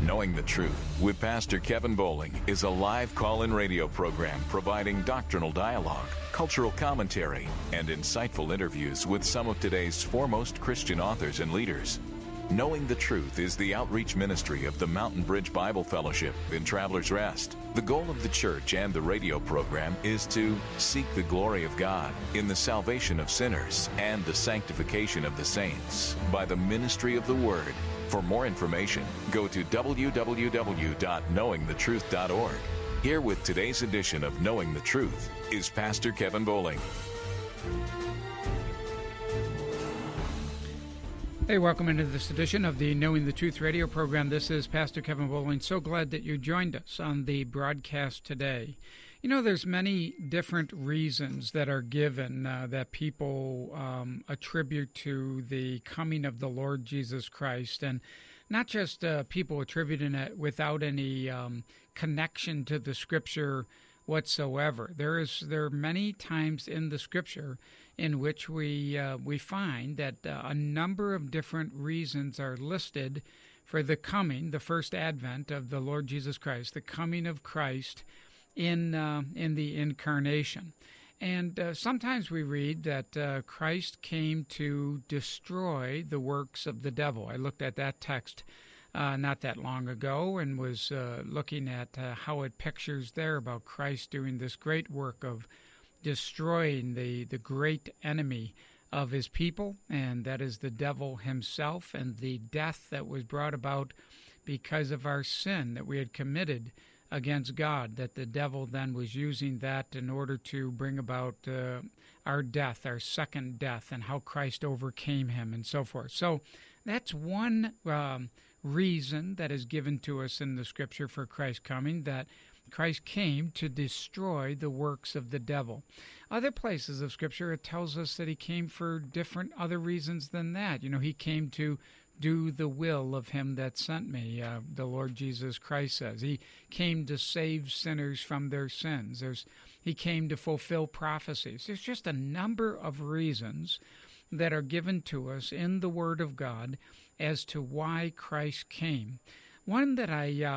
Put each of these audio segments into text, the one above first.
Knowing the Truth with Pastor Kevin Bowling is a live call-in radio program providing doctrinal dialogue, cultural commentary, and insightful interviews with some of today's foremost Christian authors and leaders. Knowing the Truth is the outreach ministry of the Mountain Bridge Bible Fellowship in Travelers Rest. The goal of the church and the radio program is to seek the glory of God in the salvation of sinners and the sanctification of the saints by the ministry of the Word. For more information, go to www.knowingthetruth.org. Here with today's edition of Knowing the Truth is Pastor Kevin Bowling. Hey, welcome into this edition of the Knowing the Truth radio program. This is Pastor Kevin Bowling. So glad that you joined us on the broadcast today. You know, there's many different reasons that are given that people attribute to the coming of the Lord Jesus Christ, and not just people attributing it without any connection to the Scripture whatsoever. There are many times in the Scripture in which we find that a number of different reasons are listed for the coming, the first advent of the Lord Jesus Christ, the coming of Christ in the incarnation. And sometimes we read that Christ came to destroy the works of the devil. I looked at that text not that long ago and was looking at how it pictures there about Christ doing this great work of destroying the great enemy of his people, and that is the devil himself, and the death that was brought about because of our sin that we had committed against God, that the devil then was using that in order to bring about our death, our second death, and how Christ overcame him and so forth. So that's one reason that is given to us in the Scripture for Christ coming, that Christ came to destroy the works of the devil. Other places of Scripture, it tells us that he came for different other reasons than that. You know, he came to do the will of him that sent me, the Lord Jesus Christ says. He came to save sinners from their sins. He came to fulfill prophecies. There's just a number of reasons that are given to us in the Word of God as to why Christ came. One that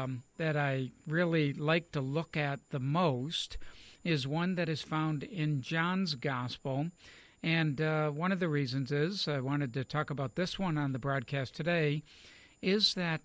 I really like to look at the most is one that is found in John's Gospel. And one of the reasons is, I wanted to talk about this one on the broadcast today, is that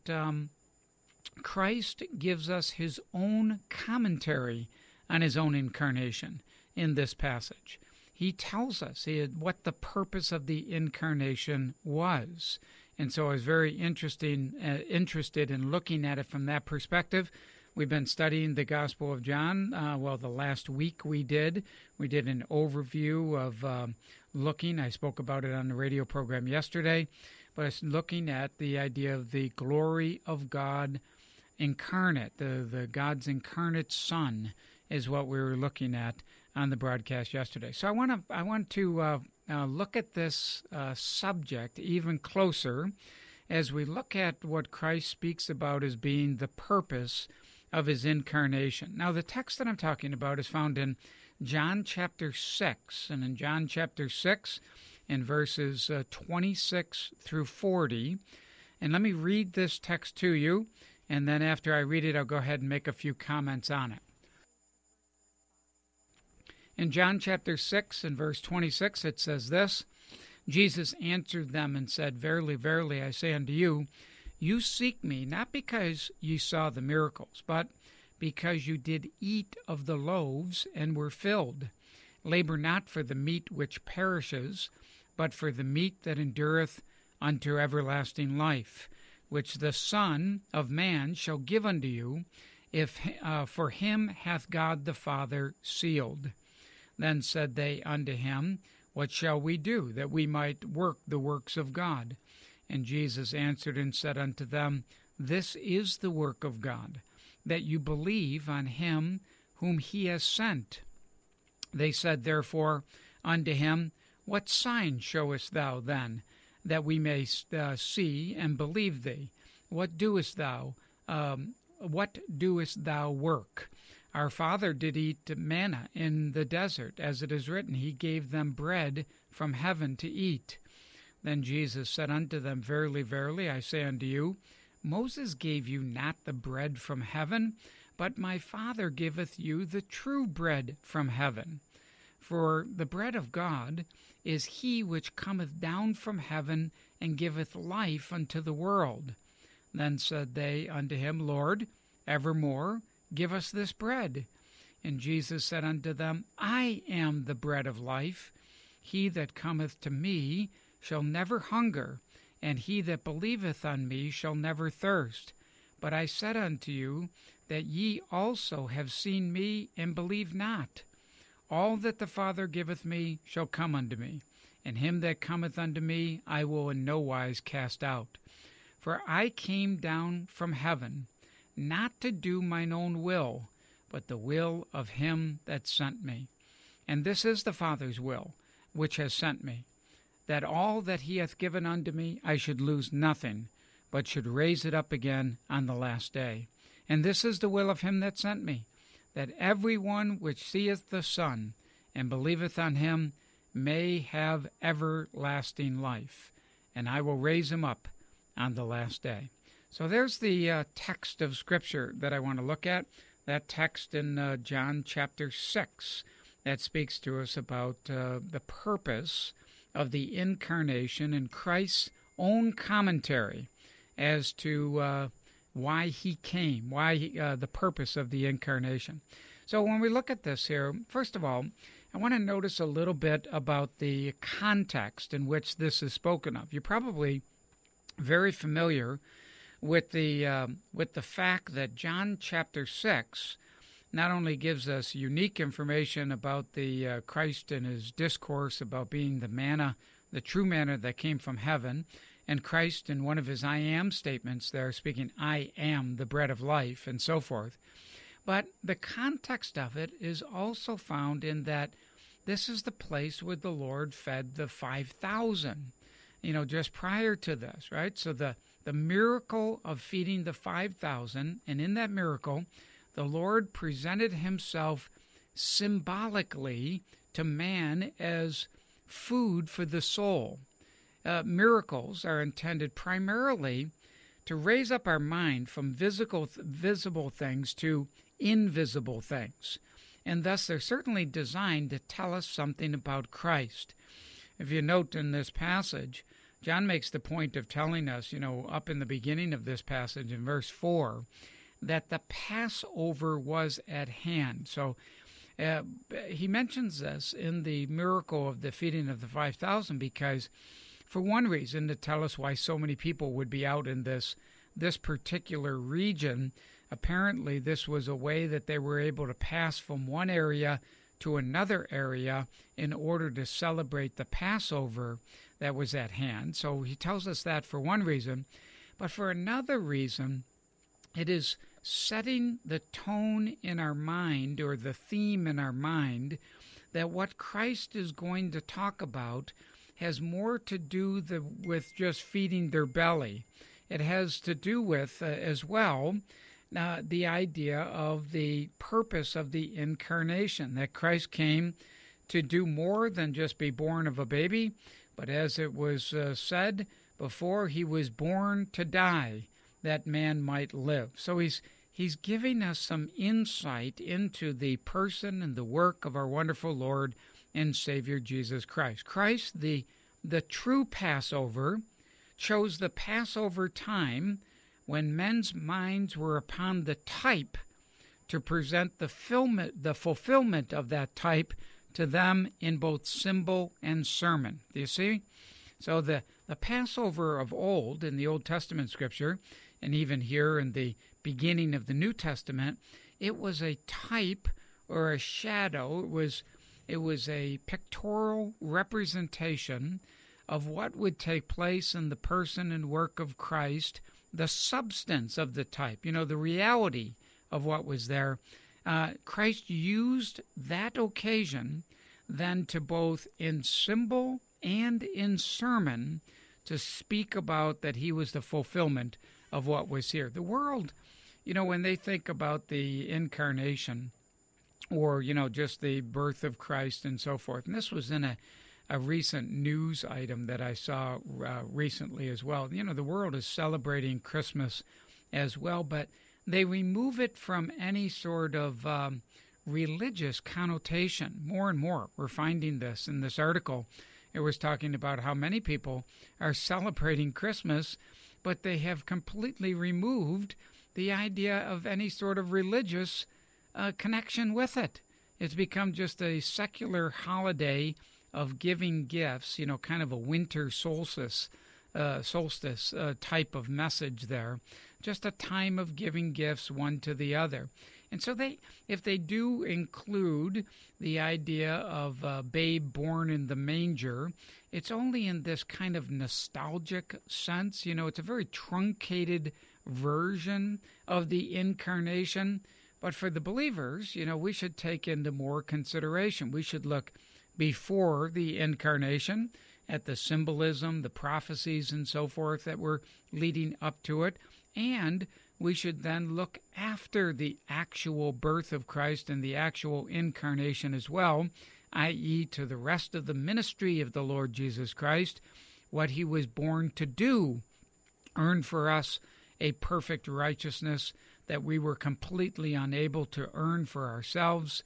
Christ gives us his own commentary on his own incarnation in this passage. He tells us what the purpose of the incarnation was. And so I was very interested in looking at it from that perspective. We've been studying the Gospel of John. The last week we did an overview of looking. I spoke about it on the radio program yesterday, but it's looking at the idea of the glory of God incarnate. The God's incarnate Son is what we were looking at on the broadcast yesterday. So I want to look at this subject even closer as we look at what Christ speaks about as being the purpose of his incarnation. Now, the text that I'm talking about is found in John chapter 6, and in John chapter 6, in verses 26 through 40. And let me read this text to you, and then after I read it, I'll go ahead and make a few comments on it. In John chapter 6 and verse 26, it says this, Jesus answered them and said, Verily, verily, I say unto you, you seek me not because ye saw the miracles, but because you did eat of the loaves and were filled. Labor not for the meat which perishes, but for the meat that endureth unto everlasting life, which the Son of Man shall give unto you, if for him hath God the Father sealed. Then said they unto him, What shall we do, that we might work the works of God? And Jesus answered and said unto them, This is the work of God, that you believe on him whom he has sent. They said therefore unto him, What sign showest thou then, that we may see and believe thee? What doest thou work? Our father did eat manna in the desert, as it is written, He gave them bread from heaven to eat. Then Jesus said unto them, Verily, verily, I say unto you, Moses gave you not the bread from heaven, but my Father giveth you the true bread from heaven. For the bread of God is he which cometh down from heaven and giveth life unto the world. Then said they unto him, Lord, evermore give us this bread. And Jesus said unto them, I am the bread of life. He that cometh to me shall never hunger, and he that believeth on me shall never thirst. But I said unto you that ye also have seen me, and believe not. All that the Father giveth me shall come unto me, and him that cometh unto me I will in no wise cast out. For I came down from heaven, not to do mine own will, but the will of him that sent me. And this is the Father's will, which has sent me, that all that he hath given unto me I should lose nothing, but should raise it up again on the last day. And this is the will of him that sent me, that every one which seeth the Son and believeth on him may have everlasting life, and I will raise him up on the last day. So there's the text of Scripture that I want to look at, that text in John chapter 6 that speaks to us about the purpose of the incarnation and Christ's own commentary as to why he came, the purpose of the incarnation. So when we look at this here, first of all, I want to notice a little bit about the context in which this is spoken of. You're probably very familiar with the fact that John chapter 6 not only gives us unique information about the Christ and his discourse about being the manna, the true manna that came from heaven, and Christ in one of his I am statements there speaking, I am the bread of life, and so forth. But the context of it is also found in that this is the place where the Lord fed the 5,000, just prior to this, right? So the miracle of feeding the 5,000, and in that miracle, the Lord presented himself symbolically to man as food for the soul. Miracles are intended primarily to raise up our mind from visible things to invisible things. And thus they're certainly designed to tell us something about Christ. If you note in this passage, John makes the point of telling us, up in the beginning of this passage in verse 4, that the Passover was at hand. So he mentions this in the miracle of the feeding of the 5,000 because, for one reason, to tell us why so many people would be out in this particular region. Apparently, this was a way that they were able to pass from one area to another area in order to celebrate the Passover that was at hand. So he tells us that for one reason. But for another reason, it is setting the tone in our mind, or the theme in our mind, that what Christ is going to talk about has more to do with just feeding their belly. It has to do with, as well, the idea of the purpose of the incarnation, that Christ came to do more than just be born of a baby, but as it was said before, he was born to die, that man might live. So he's giving us some insight into the person and the work of our wonderful Lord and Savior Jesus Christ. Christ, the true Passover, chose the Passover time when men's minds were upon the type to present the fulfillment of that type to them in both symbol and sermon. Do you see? So the Passover of old in the Old Testament Scripture, and even here in the beginning of the New Testament, it was a type or a shadow. It was a pictorial representation of what would take place in the person and work of Christ, the substance of the type, the reality of what was there. Christ used that occasion then to both in symbol and in sermon to speak about that he was the fulfillment of what was here. The world, when they think about the incarnation or, just the birth of Christ and so forth, and this was in a recent news item that I saw recently as well. You know, the world is celebrating Christmas as well, but they remove it from any sort of religious connotation. More and more, we're finding this in this article. It was talking about how many people are celebrating Christmas, but they have completely removed the idea of any sort of religious connection with it. It's become just a secular holiday of giving gifts, you know, kind of a winter solstice type of message there. Just a time of giving gifts one to the other. And so if they do include the idea of a babe born in the manger, it's only in this kind of nostalgic sense. You know, it's a very truncated version of the incarnation. But for the believers, you know, we should take into more consideration. We should look before the incarnation at the symbolism, the prophecies, and so forth that were leading up to it. And we should then look after the actual birth of Christ and the actual incarnation as well, i.e. to the rest of the ministry of the Lord Jesus Christ, what he was born to do, earn for us a perfect righteousness that we were completely unable to earn for ourselves,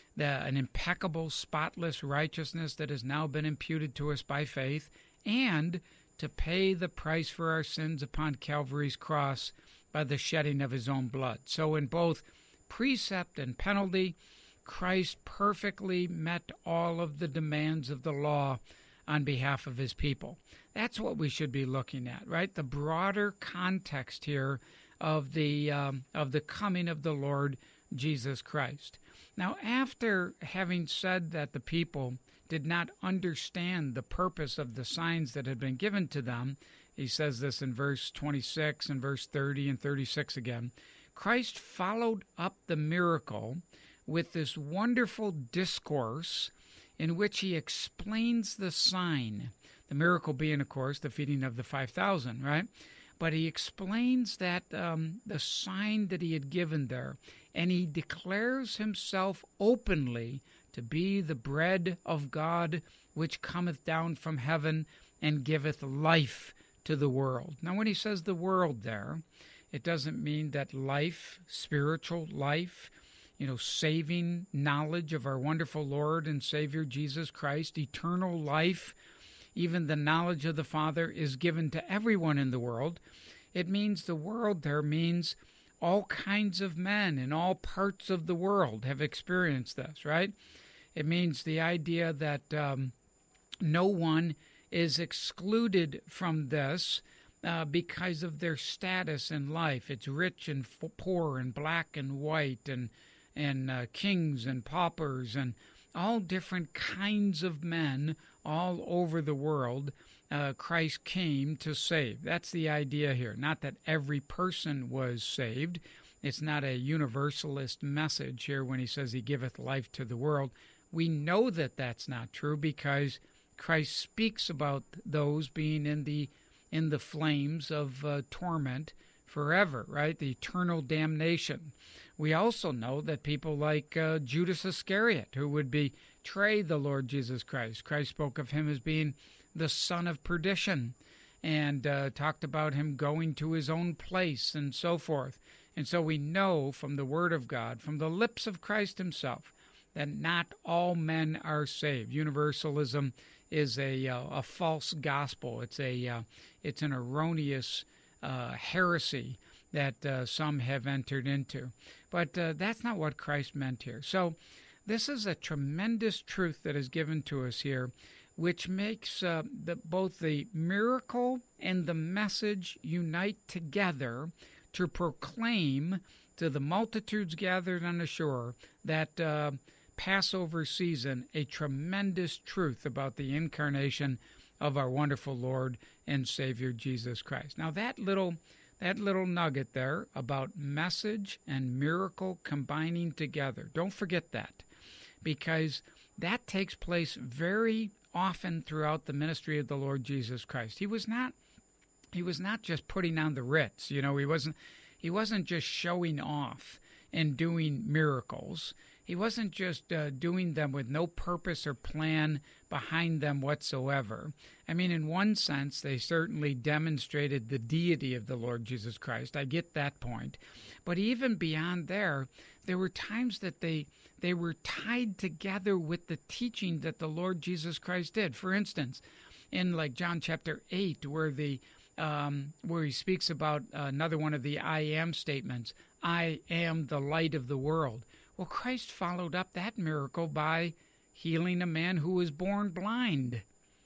an impeccable, spotless righteousness that has now been imputed to us by faith, and to pay the price for our sins upon Calvary's cross by the shedding of his own blood. So in both precept and penalty, Christ perfectly met all of the demands of the law on behalf of his people. That's what we should be looking at, right? The broader context here of the coming of the Lord Jesus Christ. Now, after having said that the people did not understand the purpose of the signs that had been given to them, he says this in verse 26 and verse 30 and 36 again, Christ followed up the miracle with this wonderful discourse in which he explains the sign. The miracle being, of course, the feeding of the 5,000, right? But he explains that the sign that he had given there, and he declares himself openly to be the bread of God, which cometh down from heaven and giveth life to the world. Now, when he says the world there, it doesn't mean that life, spiritual life, you know, saving knowledge of our wonderful Lord and Savior Jesus Christ, eternal life, even the knowledge of the Father is given to everyone in the world. It means the world there means all kinds of men in all parts of the world have experienced this, right? It means the idea that no one is excluded from this because of their status in life. It's rich and poor and black and white and kings and paupers and all different kinds of men all over the world. Christ came to save. That's the idea here. Not that every person was saved. It's not a universalist message here when he says he giveth life to the world. We know that that's not true because Christ speaks about those being in the flames of torment forever, right? The eternal damnation. We also know that people like Judas Iscariot, who would betray the Lord Jesus Christ, Christ spoke of him as being the son of perdition and talked about him going to his own place and so forth. And so we know from the Word of God, from the lips of Christ himself, that not all men are saved. Universalism is a false gospel. It's an erroneous heresy that some have entered into. But that's not what Christ meant here. So this is a tremendous truth that is given to us here, which makes both the miracle and the message unite together to proclaim to the multitudes gathered on the shore that Passover season a tremendous truth about the incarnation of our wonderful Lord and Savior Jesus Christ. Now that little nugget there about message and miracle combining together, don't forget that, because that takes place very often throughout the ministry of the Lord Jesus Christ. He was not just putting on the Ritz, you know, he wasn't just showing off and doing miracles. He wasn't just doing them with no purpose or plan behind them whatsoever. I mean, in one sense, they certainly demonstrated the deity of the Lord Jesus Christ. I get that point. But even beyond there were times that they were tied together with the teaching that the Lord Jesus Christ did. For instance, in like John chapter 8, where he speaks about another one of the I am statements, I am the light of the world. Well, Christ followed up that miracle by healing a man who was born blind.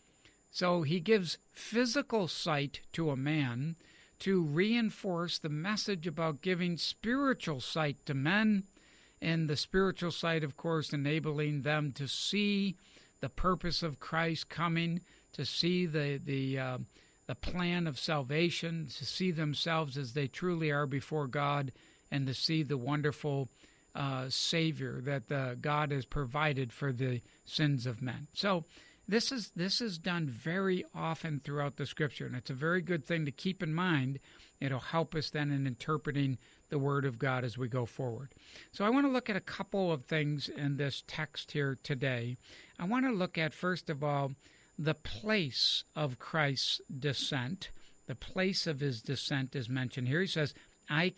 So he gives physical sight to a man to reinforce the message about giving spiritual sight to men, and the spiritual sight, of course, enabling them to see the purpose of Christ coming, to see the plan of salvation, to see themselves as they truly are before God, and to see the wonderful Savior that God has provided for the sins of men. So this is done very often throughout the Scripture, and it's a very good thing to keep in mind. It'll help us then in interpreting the Word of God as we go forward. So I want to look at a couple of things in this text here today. I want to look at, first of all, the place of Christ's descent. The place of his descent is mentioned here. He says, I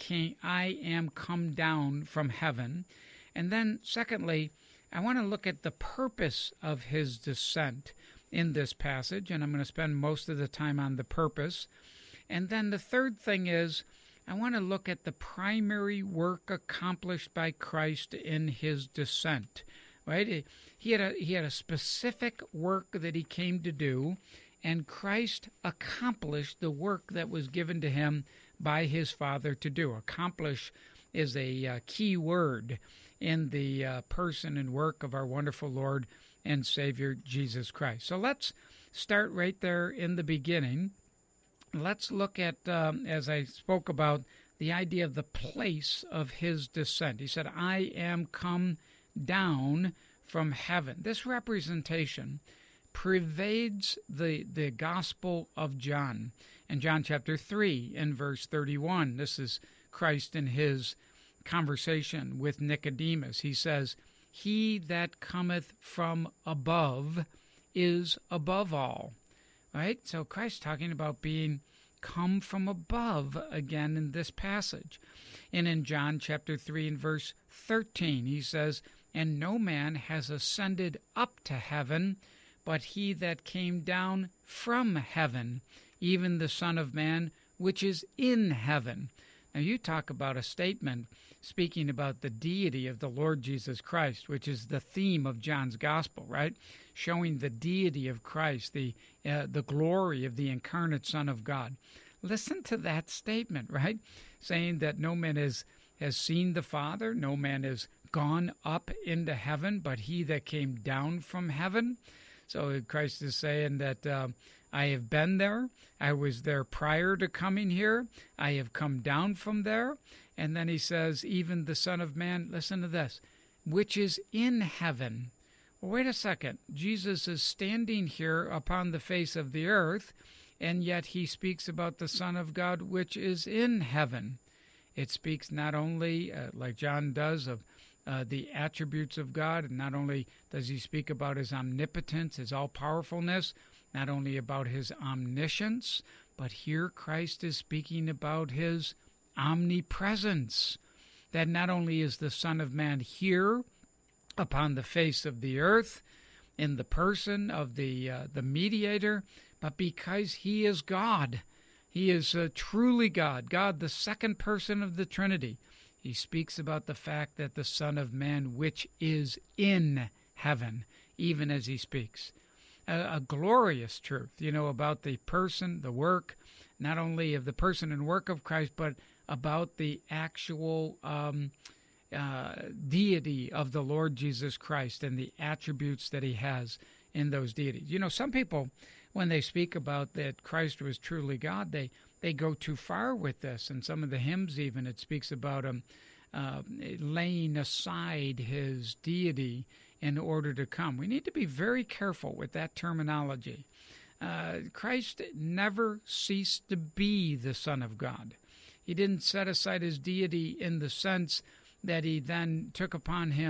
am come down from heaven. And then, secondly, I want to look at the purpose of his descent in this passage, and I'm going to spend most of the time on the purpose. And then the third thing is, I want to look at the primary work accomplished by Christ in his descent. Right? He had a specific work that he came to do, and Christ accomplished the work that was given to him by his Father to do. Accomplish is a key word in the person and work of our wonderful Lord and Savior Jesus Christ. So let's start right there in the beginning. Let's look at, as I spoke about, the idea of the place of his descent. He said, I am come down from heaven. This representation pervades the Gospel of John. In John chapter 3, in verse 31, this is Christ in his conversation with Nicodemus. He says, he that cometh from above is above all. Right? So Christ talking about being come from above again in this passage. And in John chapter 3 and verse 13, he says, and no man has ascended up to heaven, but he that came down from heaven, even the Son of Man, which is in heaven. Now you talk about a statement speaking about the deity of the Lord Jesus Christ, which is the theme of John's Gospel, right? Showing the deity of Christ, the glory of the incarnate Son of God. Listen to that statement, right? Saying that no man has seen the Father, no man has gone up into heaven, but he that came down from heaven. So Christ is saying that I have been there. I was there prior to coming here. I have come down from there. And then he says, even the Son of Man, listen to this, which is in heaven. Well, wait a second. Jesus is standing here upon the face of the earth, and yet he speaks about the Son of God, which is in heaven. It speaks not only, like John does, of the attributes of God, and not only does he speak about his omnipotence, his all-powerfulness, not only about his omniscience, but here Christ is speaking about his omnipresence, that not only is the Son of Man here upon the face of the earth in the person of the mediator, but because he is God. He is truly God, God, the second person of the Trinity. He speaks about the fact that the Son of Man, which is in heaven, even as he speaks. A glorious truth, about the person, the work, not only of the person and work of Christ, but about the actual deity of the Lord Jesus Christ and the attributes that he has in those deities. Some people, when they speak about that Christ was truly God, they go too far with this. And some of the hymns even, it speaks about him laying aside his deity in order to come. We need to be very careful with that terminology. Christ never ceased to be the Son of God. He didn't set aside his deity in the sense that he then took upon him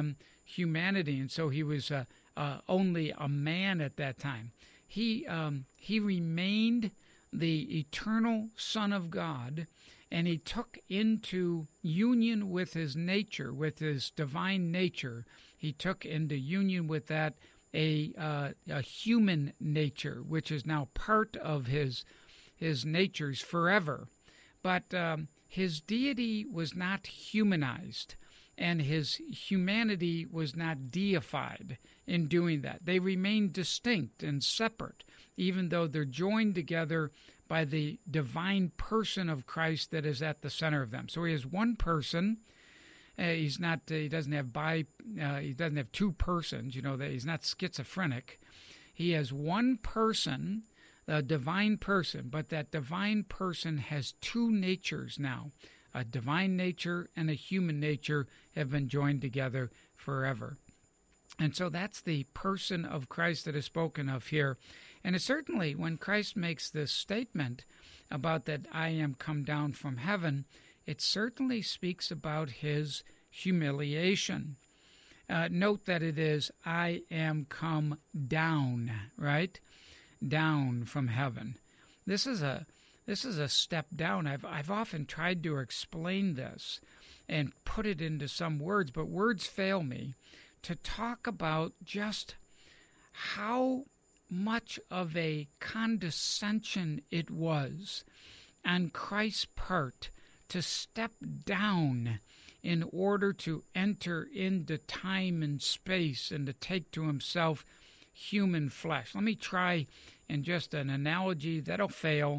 humanity, and so he was only a man at that time. He remained the eternal Son of God, and he took into union with his nature, with his divine nature. He took into union with that a human nature, which is now part of his natures forever. But his deity was not humanized, and his humanity was not deified in doing that. They remain distinct and separate, even though they're joined together by the divine person of Christ that is at the center of them. So he is one person. He doesn't have two persons. That he's not schizophrenic. He has one person, the divine person, but that divine person has two natures now. A divine nature and a human nature have been joined together forever. And so that's the person of Christ that is spoken of here. And it certainly, when Christ makes this statement about that I am come down from heaven, it certainly speaks about his humiliation. Note that it is, I am come down, right? Down from heaven. This is a step down. I've often tried to explain this and put it into some words, but words fail me, to talk about just how much of a condescension it was on Christ's part to step down in order to enter into time and space and to take to himself human flesh. Let me try in just an analogy that'll fail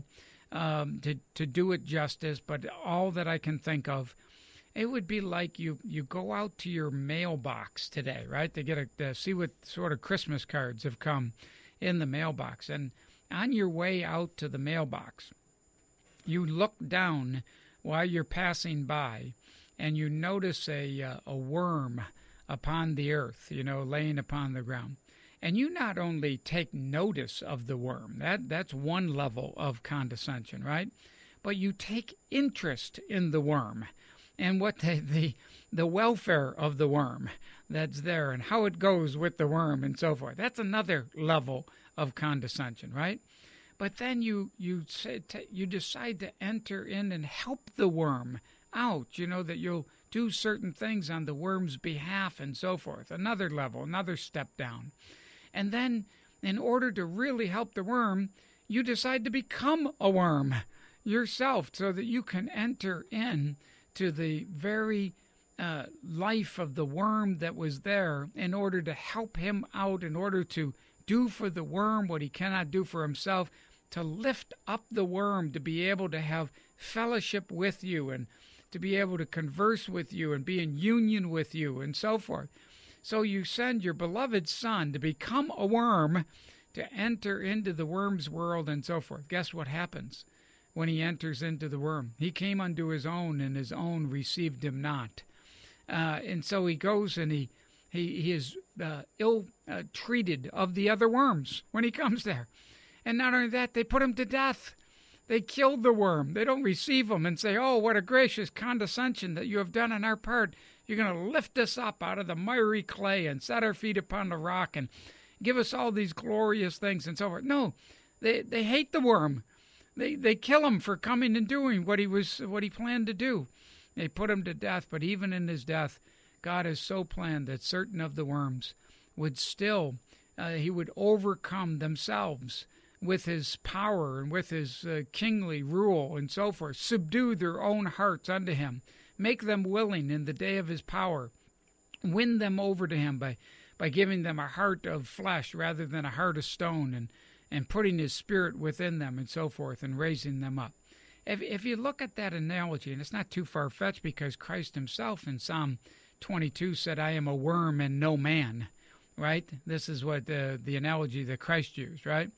to do it justice, but all that I can think of, it would be like you go out to your mailbox today, right, to see what sort of Christmas cards have come in the mailbox. And on your way out to the mailbox, you look down while you're passing by, and you notice a worm upon the earth, laying upon the ground. And you not only take notice of the worm, that's one level of condescension, right? But you take interest in the worm and what the welfare of the worm that's there and how it goes with the worm and so forth. That's another level of condescension, right? But then you decide to enter in and help the worm out, that you'll do certain things on the worm's behalf and so forth. Another level, another step down. And then, in order to really help the worm, you decide to become a worm yourself so that you can enter in to the very life of the worm that was there in order to help him out, in order to do for the worm what he cannot do for himself, to lift up the worm, to be able to have fellowship with you and to be able to converse with you and be in union with you and so forth. So you send your beloved Son to become a worm, to enter into the worm's world and so forth. Guess what happens when he enters into the worm? He came unto his own, and his own received him not. And so he goes and he is ill-treated of the other worms when he comes there. And not only that, they put him to death. They killed the worm. They don't receive him and say, oh, what a gracious condescension that you have done on our part. You're going to lift us up out of the miry clay and set our feet upon the rock and give us all these glorious things and so forth. No, they hate the worm. They kill him for coming and doing what he planned to do. They put him to death, but even in his death, God has so planned that certain of the worms would still, he would overcome themselves with his power and with his kingly rule and so forth, subdue their own hearts unto him, make them willing in the day of his power, win them over to him by giving them a heart of flesh rather than a heart of stone, and putting his spirit within them and so forth, and raising them up. If you look at that analogy, and it's not too far-fetched because Christ himself in Psalm 22 said, I am a worm and no man, right? This is what the analogy that Christ used, right?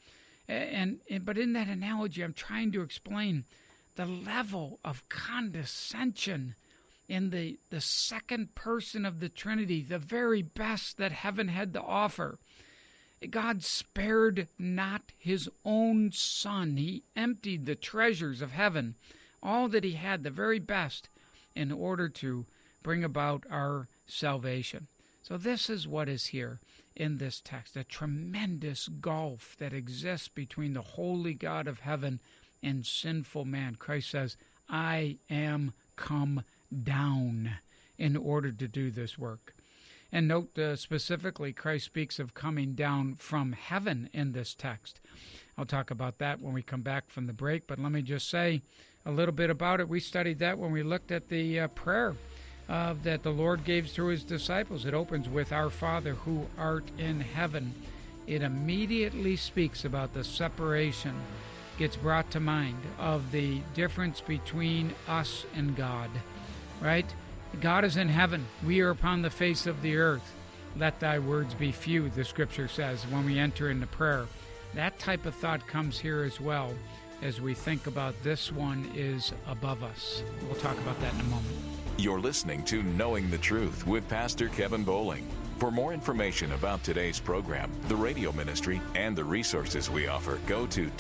But in that analogy, I'm trying to explain the level of condescension in the second person of the Trinity, the very best that heaven had to offer. God spared not his own Son. He emptied the treasures of heaven, all that he had, the very best, in order to bring about our salvation. So this is what is here in this text, a tremendous gulf that exists between the holy God of heaven and sinful man. Christ says, I am come down in order to do this work. And note specifically, Christ speaks of coming down from heaven in this text. I'll talk about that when we come back from the break, but let me just say a little bit about it. We studied that when we looked at the prayer that the Lord gave through his disciples. It opens with, Our Father who art in heaven. It immediately speaks about the separation, gets brought to mind, of the difference between us and God, right? God is in heaven. We are upon the face of the earth. Let thy words be few, the scripture says, when we enter into prayer. That type of thought comes here as well as we think about this one is above us. We'll talk about that in a moment. You're listening to Knowing the Truth with Pastor Kevin Bowling. For more information about today's program, the radio ministry, and the resources we offer, go to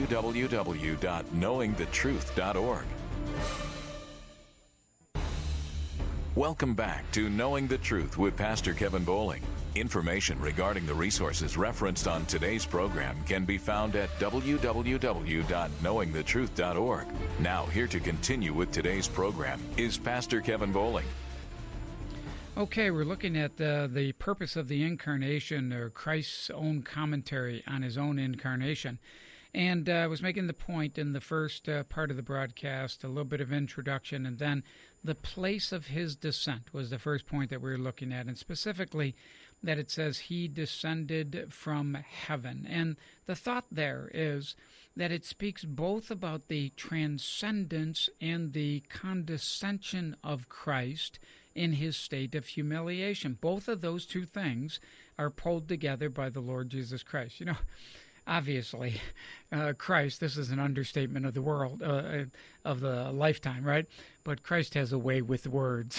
www.knowingthetruth.org. Welcome back to Knowing the Truth with Pastor Kevin Bowling. Information regarding the resources referenced on today's program can be found at www.knowingthetruth.org. Now, here to continue with today's program is Pastor Kevin Bowling. Okay, we're looking at the purpose of the incarnation, or Christ's own commentary on his own incarnation. And I was making the point in the first part of the broadcast, a little bit of introduction, and then the place of his descent was the first point that we were looking at, and specifically that it says he descended from heaven. And the thought there is that it speaks both about the transcendence and the condescension of Christ in his state of humiliation. Both of those two things are pulled together by the Lord Jesus Christ. You know, obviously, Christ, this is an understatement of the world, of the lifetime, right? But Christ has a way with words,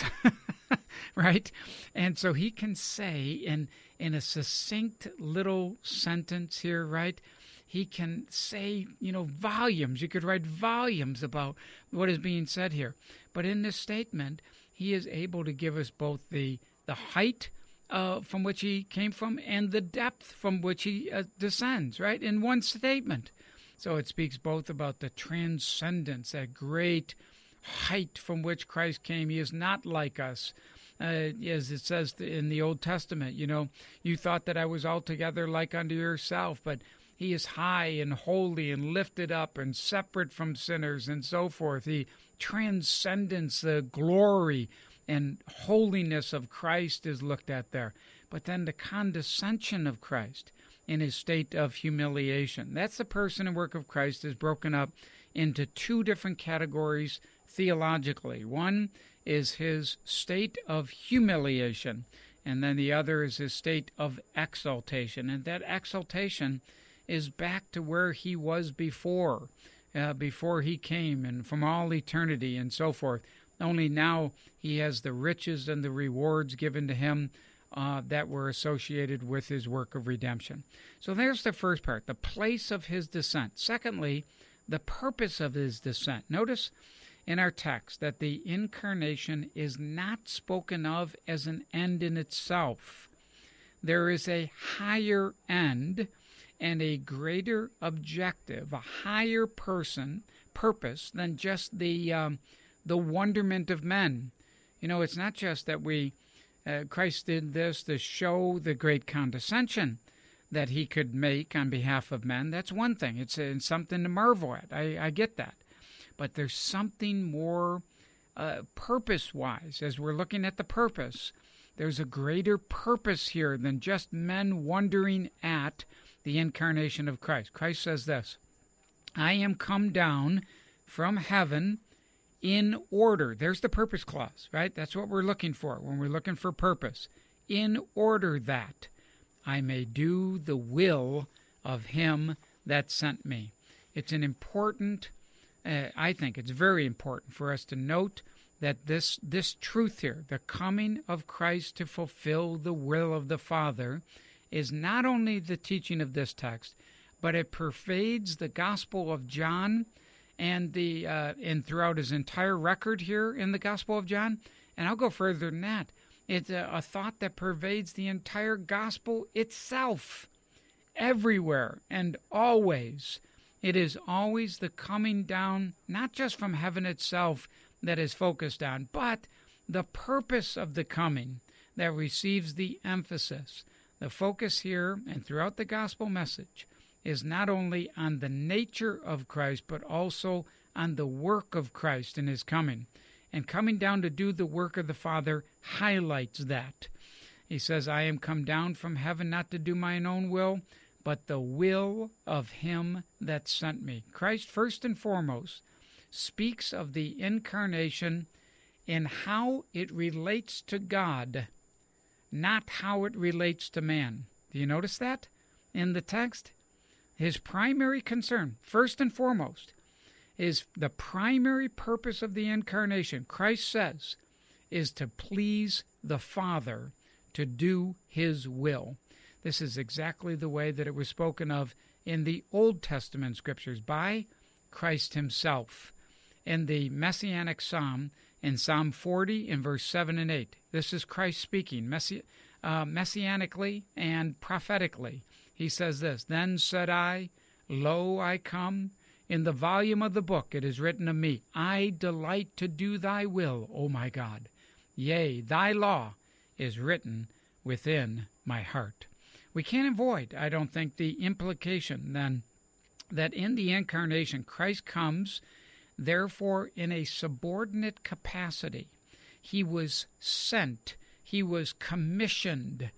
right? And so he can say in a succinct little sentence here, right? He can say, volumes. You could write volumes about what is being said here. But in this statement, he is able to give us both the height from which he came from and the depth from which he descends, right, in one statement. So it speaks both about the transcendence, that great height from which Christ came. He is not like us. As it says in the Old Testament, you thought that I was altogether like unto yourself, but he is high and holy and lifted up and separate from sinners and so forth. The transcendence, the glory and holiness of Christ is looked at there. But then the condescension of Christ in his state of humiliation. That's the person and work of Christ is broken up into two different categories theologically. One is his state of humiliation, and then the other is his state of exaltation. And that exaltation is back to where he was before he came and from all eternity and so forth. Only now he has the riches and the rewards given to him that were associated with his work of redemption. So there's the first part, the place of his descent. Secondly, the purpose of his descent. Notice in our text that the incarnation is not spoken of as an end in itself. There is a higher end and a greater objective, a higher purpose than just the wonderment of men. It's not just that Christ did this to show the great condescension that he could make on behalf of men. That's one thing. It's something to marvel at. I get that. But there's something more purpose-wise. As we're looking at the purpose, there's a greater purpose here than just men wondering at the incarnation of Christ. Christ says this, I am come down from heaven in order. There's the purpose clause, right? That's what we're looking for when we're looking for purpose. In order that I may do the will of him that sent me. It's an important, I think it's very important for us to note that this truth here, the coming of Christ to fulfill the will of the Father, is not only the teaching of this text, but it pervades the Gospel of John and throughout his entire record here in the Gospel of John. And I'll go further than that. It's a thought that pervades the entire gospel itself, everywhere and always. It is always the coming down, not just from heaven itself, that is focused on, but the purpose of the coming that receives the emphasis. The focus here and throughout the gospel message is not only on the nature of Christ, but also on the work of Christ in his coming. And coming down to do the work of the Father highlights that. He says, I am come down from heaven not to do mine own will, but the will of him that sent me. Christ, first and foremost, speaks of the incarnation in how it relates to God, not how it relates to man. Do you notice that in the text? His primary concern, first and foremost, is the primary purpose of the incarnation, Christ says, is to please the Father, to do his will. This is exactly the way that it was spoken of in the Old Testament scriptures by Christ himself. In the Messianic Psalm, in Psalm 40, in verse 7 and 8, this is Christ speaking messianically and prophetically. He says this, Then said I, Lo, I come. In the volume of the book it is written of me, I delight to do thy will, O my God. Yea, thy law is written within my heart. We can't avoid, I don't think, the implication then that in the incarnation Christ comes, therefore, in a subordinate capacity. He was sent. He was commissioned.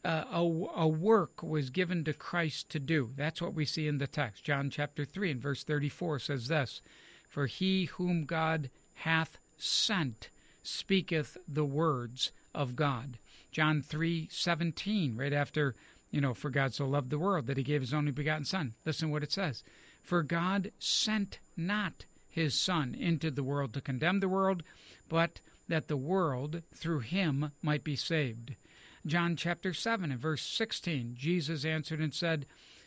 A work was given to Christ to do. That's what we see in the text. John chapter 3 and verse 34 says this, For he whom God hath sent speaketh the words of God. John 3:17, right after, for God so loved the world that he gave his only begotten Son. Listen what it says. For God sent not his Son into the world to condemn the world, but that the world through him might be saved. John chapter 7 and verse 16, Jesus answered and said,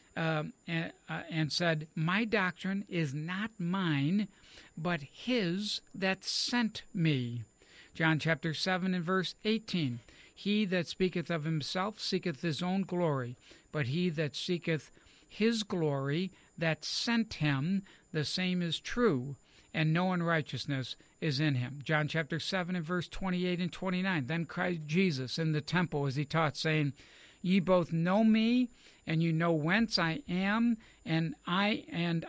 My doctrine is not mine, but his that sent me. John chapter 7 and verse 18, He that speaketh of himself seeketh his own glory, but he that seeketh his glory that sent him, the same is true, and no unrighteousness is in him. John chapter 7 and verse 28 and 29. Then cried Jesus in the temple as he taught, saying, Ye both know me, and you know whence I am, and I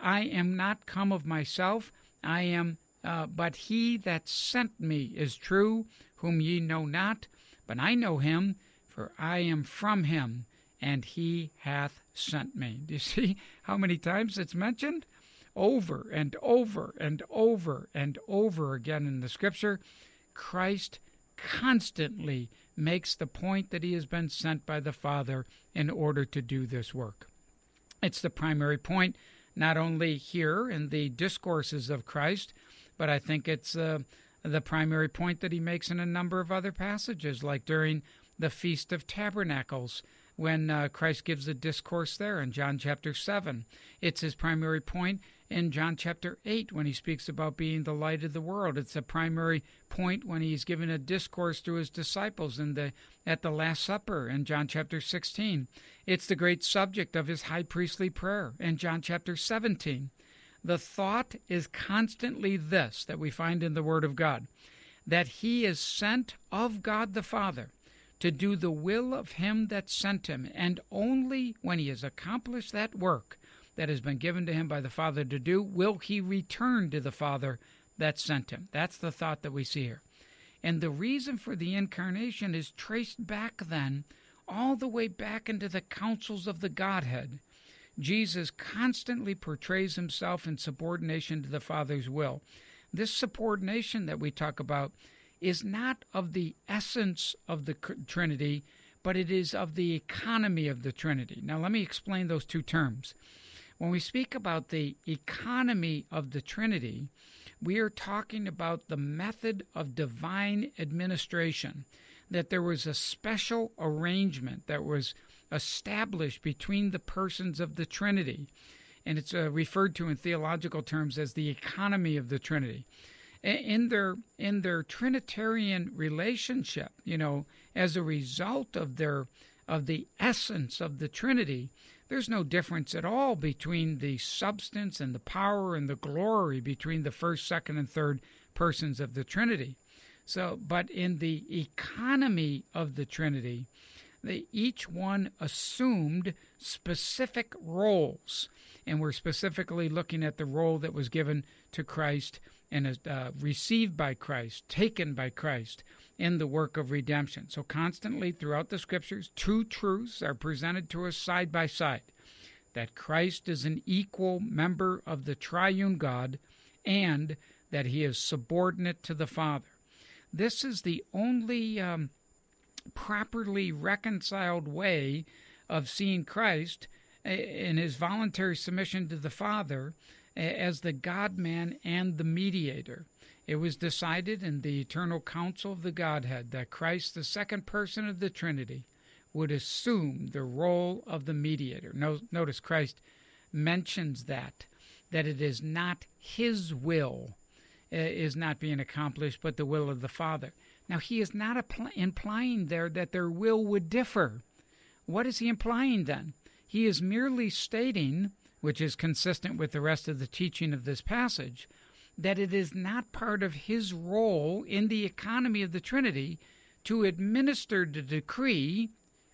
am not come of myself. I am, but he that sent me is true, whom ye know not, but I know him, for I am from him, and he hath sent me. Do you see how many times it's mentioned? Over and over and over and over again in the Scripture, Christ constantly makes the point that he has been sent by the Father in order to do this work. It's the primary point, not only here in the discourses of Christ, but I think it's the primary point that he makes in a number of other passages, like during the Feast of Tabernacles, when Christ gives a discourse there in John chapter 7. It's his primary point in John chapter 8 when he speaks about being the light of the world. It's a primary point when he's given a discourse to his disciples at the Last Supper in John chapter 16. It's the great subject of his high priestly prayer in John chapter 17. The thought is constantly this that we find in the Word of God, that he is sent of God the Father to do the will of him that sent him, and only when he has accomplished that work that has been given to him by the Father to do, will he return to the Father that sent him. That's the thought that we see here. And the reason for the incarnation is traced back then, all the way back into the councils of the Godhead. Jesus constantly portrays himself in subordination to the Father's will. This subordination that we talk about is not of the essence of the Trinity, but it is of the economy of the Trinity. Now, let me explain those two terms. When we speak about the economy of the Trinity, we are talking about the method of divine administration, that there was a special arrangement that was established between the persons of the Trinity, and it's referred to in theological terms as the economy of the Trinity. in their Trinitarian relationship, as a result of the essence of the Trinity, there's no difference at all between the substance and the power and the glory between the first, second, and third persons of the Trinity. So, but in the economy of the Trinity, each one assumed specific roles, and we're specifically looking at the role that was given to Christ and received by Christ, taken by Christ in the work of redemption. So constantly throughout the Scriptures, two truths are presented to us side by side, that Christ is an equal member of the triune God and that he is subordinate to the Father. This is the only properly reconciled way of seeing Christ in his voluntary submission to the Father as the God-man and the mediator. It was decided in the eternal council of the Godhead that Christ, the second person of the Trinity, would assume the role of the mediator. Notice Christ mentions that it is not his will is not being accomplished, but the will of the Father. Now, he is not implying there that their will would differ. What is he implying then? He is merely stating, which is consistent with the rest of the teaching of this passage, that it is not part of his role in the economy of the Trinity to administer the decree,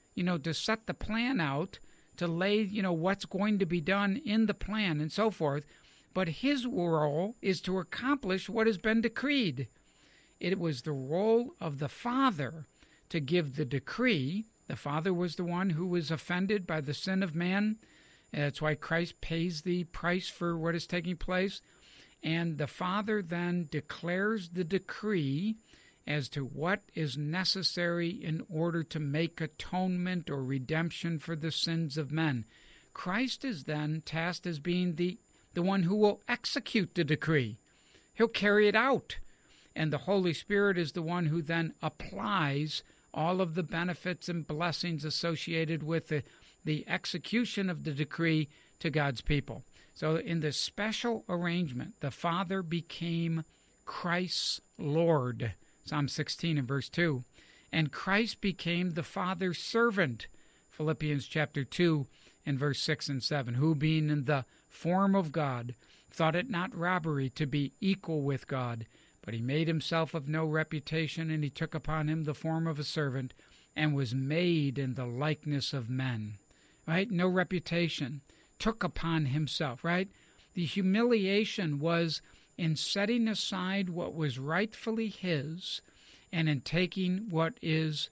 to set the plan out, to lay, what's going to be done in the plan and so forth. But his role is to accomplish what has been decreed. It was the role of the Father to give the decree. The Father was the one who was offended by the sin of man. That's why Christ pays the price for what is taking place. And the Father then declares the decree as to what is necessary in order to make atonement or redemption for the sins of men. Christ is then tasked as being the one who will execute the decree. He'll carry it out. And the Holy Spirit is the one who then applies all of the benefits and blessings associated with the execution of the decree to God's people. So in this special arrangement, the Father became Christ's Lord, Psalm 16 and verse 2. And Christ became the Father's servant, Philippians chapter 2 and verse 6 and 7, who being in the form of God, thought it not robbery to be equal with God, but he made himself of no reputation, and he took upon him the form of a servant, and was made in the likeness of men. Right? No reputation. Took upon himself, right? The humiliation was in setting aside what was rightfully his, and in taking what is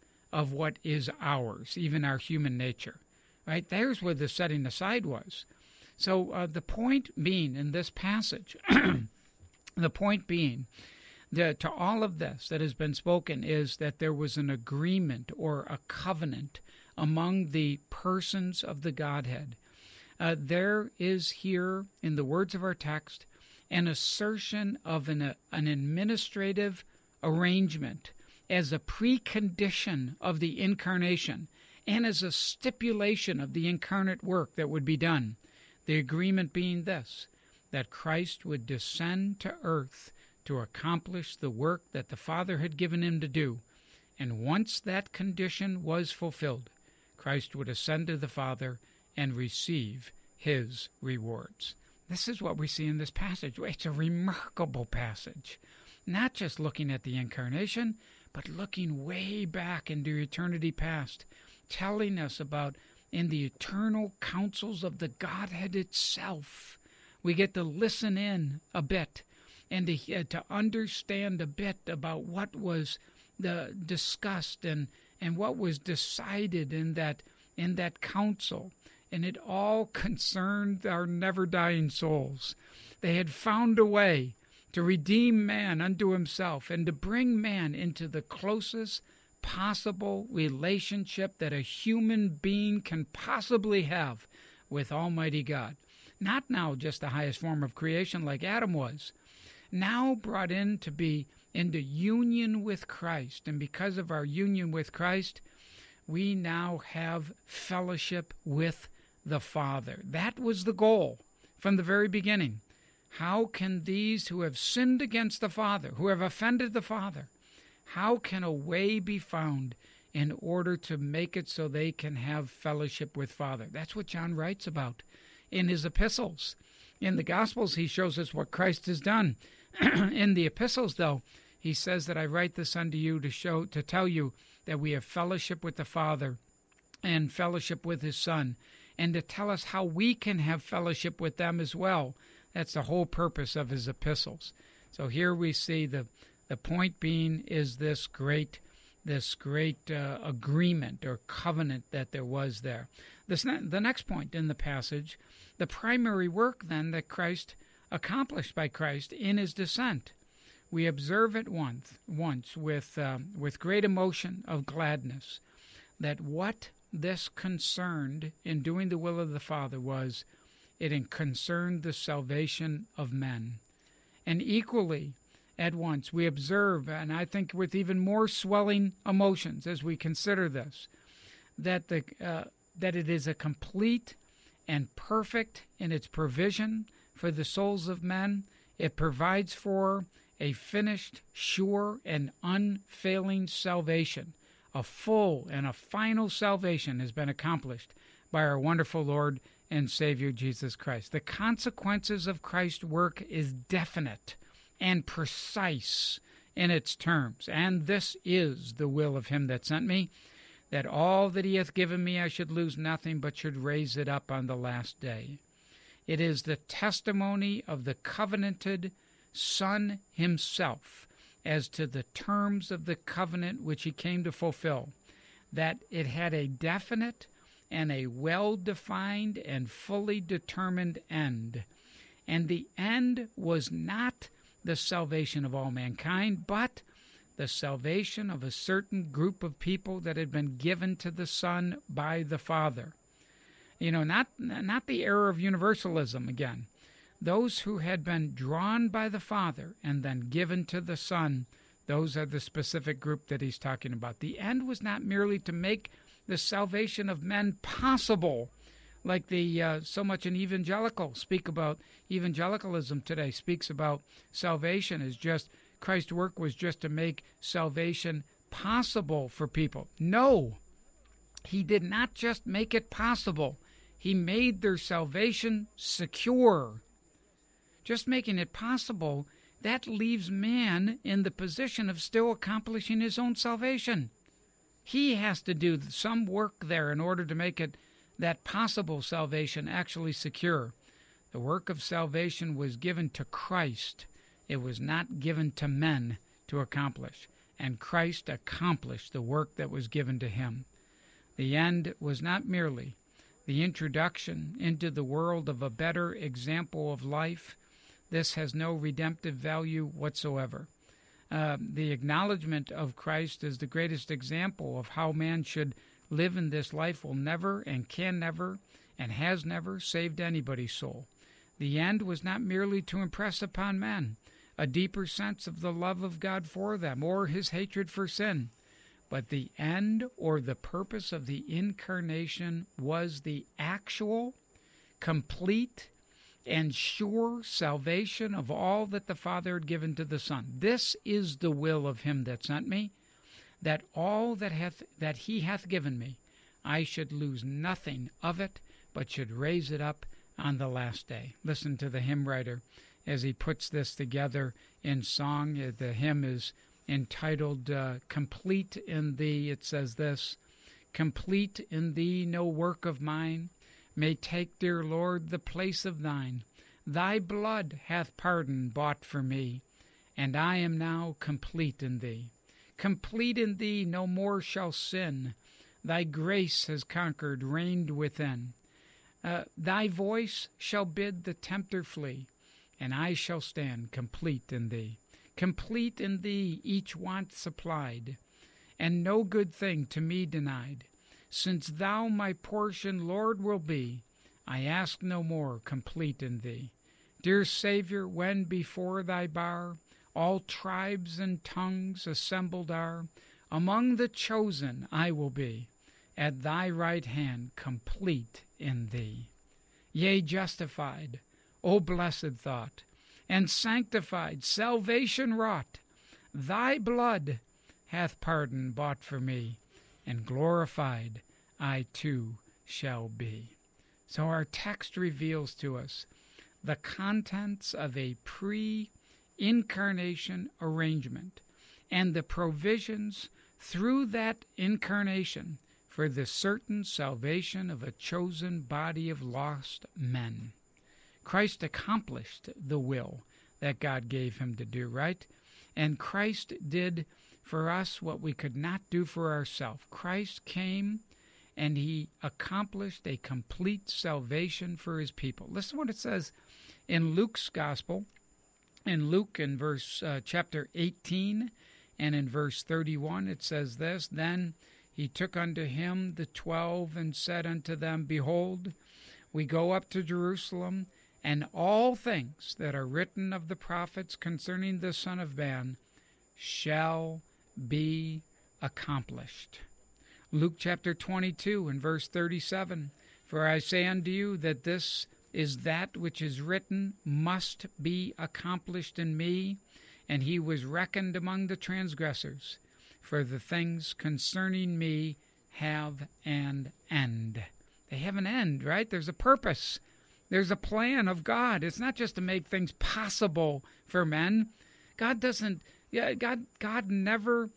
ours, even our human nature. Right? There's where the setting aside was. So the point being in this passage, the point being that to all of this that has been spoken is that there was an agreement or a covenant among the persons of the Godhead. There is here, in the words of our text, an assertion of an administrative arrangement as a precondition of the incarnation and as a stipulation of the incarnate work that would be done. The agreement being this, that Christ would descend to earth to accomplish the work that the Father had given him to do. And once that condition was fulfilled, Christ would ascend to the Father and receive his rewards. This is what we see in this passage. It's a remarkable passage. Not just looking at the incarnation, but looking way back into eternity past, telling us about in the eternal counsels of the Godhead itself. We get to listen in a bit and to understand a bit about what was discussed and what was decided in that council. And it all concerned our never-dying souls. They had found a way to redeem man unto himself and to bring man into the closest possible relationship that a human being can possibly have with Almighty God. Not now just the highest form of creation like Adam was, now brought in to be into union with Christ. And because of our union with Christ, we now have fellowship with the Father. That was the goal from the very beginning. How can these who have sinned against the Father, who have offended the Father, how can a way be found in order to make it so they can have fellowship with Father? That's what John writes about in his epistles. In the Gospels, he shows us what Christ has done. In the epistles, though, he says that I write this unto you to tell you that we have fellowship with the Father and fellowship with his Son, and to tell us how we can have fellowship with them as well. That's the whole purpose of his epistles. So here we see the point being is this great agreement or covenant that there was there. The next point in the passage, the primary work then that Christ accomplished by Christ in his descent. We observe at once with great emotion of gladness that what this concerned in doing the will of the Father was, it concerned the salvation of men. And equally, at once, we observe, and I think with even more swelling emotions as we consider this, that it is a complete and perfect in its provision for the souls of men. It provides for a finished, sure, and unfailing salvation. A full and a final salvation has been accomplished by our wonderful Lord and Savior Jesus Christ. The consequences of Christ's work is definite and precise in its terms. And this is the will of him that sent me, that all that he hath given me I should lose nothing, but should raise it up on the last day. It is the testimony of the covenanted Son himself as to the terms of the covenant which he came to fulfill, that it had a definite and a well-defined and fully determined end. And the end was not the salvation of all mankind, but the salvation of a certain group of people that had been given to the Son by the Father. Not the era of universalism again. Those who had been drawn by the Father and then given to the Son, those are the specific group that he's talking about. The end was not merely to make the salvation of men possible, like the so much in evangelicalism today speaks about salvation as just Christ's work was just to make salvation possible for people. No, he did not just make it possible. He made their salvation secure. Just making it possible, that leaves man in the position of still accomplishing his own salvation. He has to do some work there in order to make it that possible salvation actually secure. The work of salvation was given to Christ. It was not given to men to accomplish. And Christ accomplished the work that was given to him. The end was not merely the introduction into the world of a better example of life. This has no redemptive value whatsoever. The acknowledgement of Christ as the greatest example of how man should live in this life will never and can never and has never saved anybody's soul. The end was not merely to impress upon men a deeper sense of the love of God for them or his hatred for sin, but the end or the purpose of the incarnation was the actual, complete, and sure salvation of all that the Father had given to the Son. This is the will of him that sent me, that all that he hath given me, I should lose nothing of it, but should raise it up on the last day. Listen to the hymn writer as he puts this together in song. The hymn is entitled Complete in Thee. It says this: Complete in Thee no work of mine may take, dear Lord, the place of thine. Thy blood hath pardon bought for me, and I am now complete in Thee. Complete in Thee no more shall sin. Thy grace has conquered, reigned within. Thy voice shall bid the tempter flee, and I shall stand complete in Thee. Complete in Thee each want supplied, and no good thing to me denied. Since Thou my portion, Lord, will be, I ask no more, complete in Thee. Dear Savior, when before Thy bar all tribes and tongues assembled are, among the chosen I will be, at Thy right hand, complete in Thee. Yea, justified, O blessed thought, and sanctified, salvation wrought. Thy blood hath pardon bought for me, and glorified I too shall be. So our text reveals to us the contents of a pre-incarnation arrangement and the provisions through that incarnation for the certain salvation of a chosen body of lost men. Christ accomplished the will that God gave him to do, right? And Christ did for us what we could not do for ourselves. Christ came and he accomplished a complete salvation for his people. Listen to what it says in Luke's gospel. In Luke, in chapter 18 and in verse 31, it says this, Then he took unto him the 12 and said unto them, Behold, we go up to Jerusalem, and all things that are written of the prophets concerning the Son of Man shall be accomplished. Luke chapter 22 and verse 37, For I say unto you that this is that which is written must be accomplished in me. And he was reckoned among the transgressors. For the things concerning me have an end. They have an end, right? There's a purpose. There's a plan of God. It's not just to make things possible for men. God never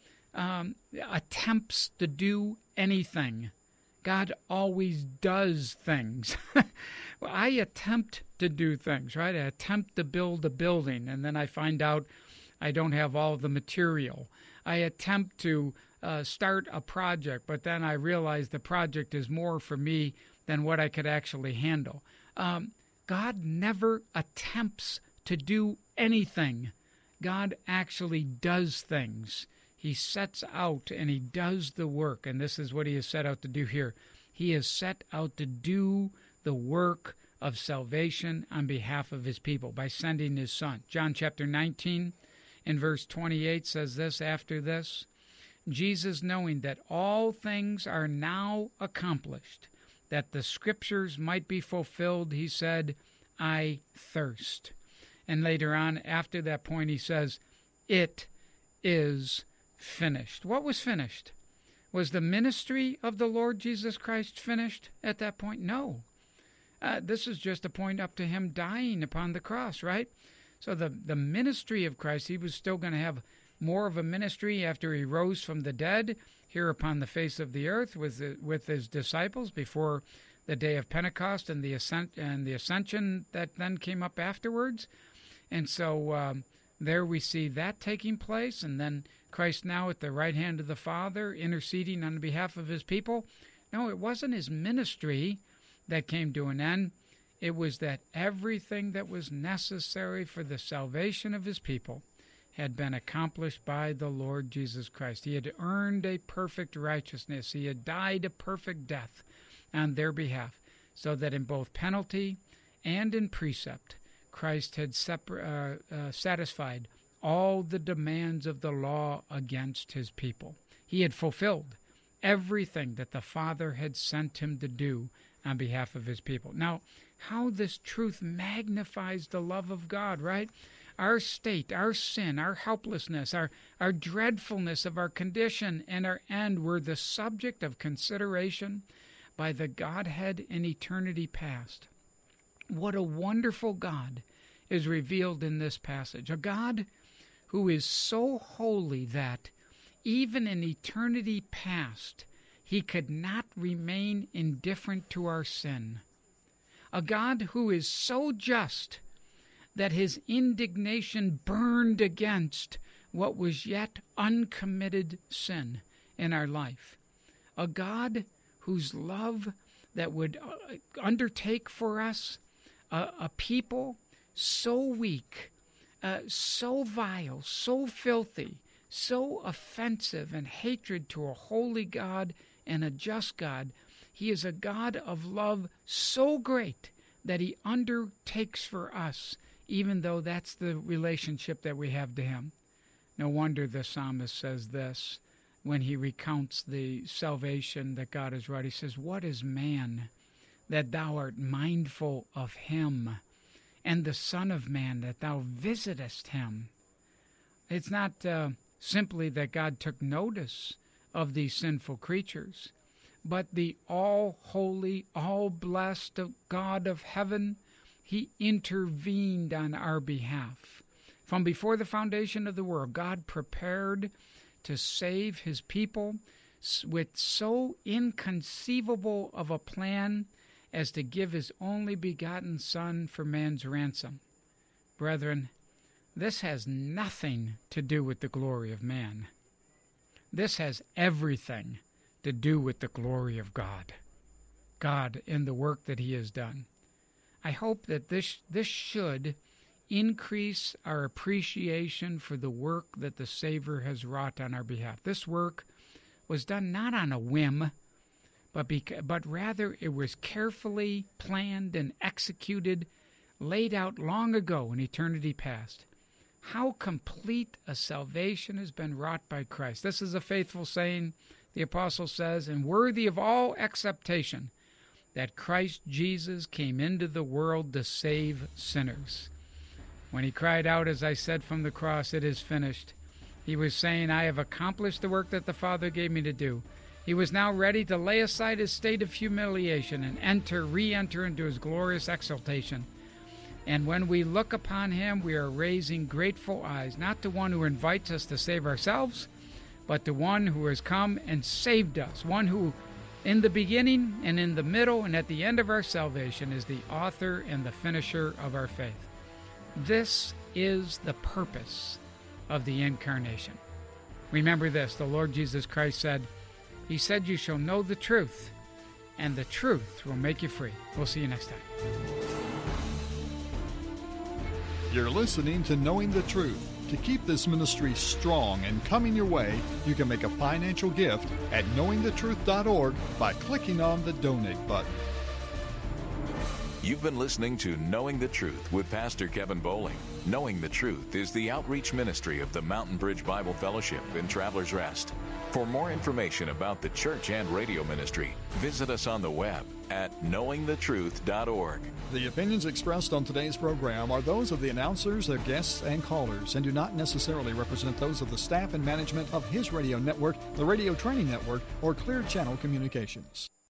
attempts to do anything. God always does things. Well, I attempt to do things, right? I attempt to build a building, and then I find out I don't have all the material. I attempt to start a project, but then I realize the project is more for me than what I could actually handle. God never attempts to do anything. God actually does things. He sets out and he does the work, and this is what he has set out to do here. He has set out to do the work of salvation on behalf of his people by sending his Son. John chapter 19 and verse 28 says this, After this, Jesus, knowing that all things are now accomplished, that the Scriptures might be fulfilled, he said, I thirst. And later on, after that point, he says, It is finished. What was finished? Was the ministry of the Lord Jesus Christ finished at that point? No. This is just a point up to him dying upon the cross, right? So the ministry of Christ, he was still going to have more of a ministry after he rose from the dead here upon the face of the earth with his disciples before the day of Pentecost and the ascension that then came up afterwards. And so there we see that taking place, and then Christ now at the right hand of the Father interceding on behalf of his people. No, it wasn't his ministry that came to an end. It was that everything that was necessary for the salvation of his people had been accomplished by the Lord Jesus Christ. He had earned a perfect righteousness. He had died a perfect death on their behalf, so that in both penalty and in precept, Christ had satisfied all the demands of the law against his people. He had fulfilled everything that the Father had sent him to do on behalf of his people. Now, how this truth magnifies the love of God, right? Our state, our sin, our helplessness, our dreadfulness of our condition and our end were the subject of consideration by the Godhead in eternity past. What a wonderful God is revealed in this passage. A God who is so holy that even in eternity past, he could not remain indifferent to our sin. A God who is so just that his indignation burned against what was yet uncommitted sin in our life. A God whose love that would undertake for us a people so weak, so vile, so filthy, so offensive and hatred to a holy God and a just God. He is a God of love so great that he undertakes for us, even though that's the relationship that we have to him. No wonder the psalmist says this when he recounts the salvation that God has wrought. He says, "What is man that thou art mindful of him, and the Son of Man, that thou visitest him. It's not simply that God took notice of these sinful creatures, but the all-holy, all-blessed God of heaven, he intervened on our behalf. From before the foundation of the world, God prepared to save his people with so inconceivable of a plan as to give his only begotten Son for man's ransom. Brethren, this has nothing to do with the glory of man. This has everything to do with the glory of God. God in the work that he has done. I hope that this should increase our appreciation for the work that the Savior has wrought on our behalf. This work was done not on a whim, but rather it was carefully planned and executed, laid out long ago in eternity past. How complete a salvation has been wrought by Christ. This is a faithful saying, the apostle says, and worthy of all acceptation, that Christ Jesus came into the world to save sinners. When he cried out, as I said from the cross, it is finished, he was saying, I have accomplished the work that the Father gave me to do. He was now ready to lay aside his state of humiliation and re-enter into his glorious exaltation. And when we look upon him, we are raising grateful eyes, not to one who invites us to save ourselves, but to one who has come and saved us, one who, in the beginning and in the middle and at the end of our salvation, is the author and the finisher of our faith. This is the purpose of the incarnation. Remember this, the Lord Jesus Christ said, he said, you shall know the truth, and the truth will make you free. We'll see you next time. You're listening to Knowing the Truth. To keep this ministry strong and coming your way, you can make a financial gift at knowingthetruth.org by clicking on the donate button. You've been listening to Knowing the Truth with Pastor Kevin Bowling. Knowing the Truth is the outreach ministry of the Mountain Bridge Bible Fellowship in Travelers Rest. For more information about the church and radio ministry, visit us on the web at knowingthetruth.org. The opinions expressed on today's program are those of the announcers, their guests, and callers, and do not necessarily represent those of the staff and management of His Radio Network, the Radio Training Network, or Clear Channel Communications.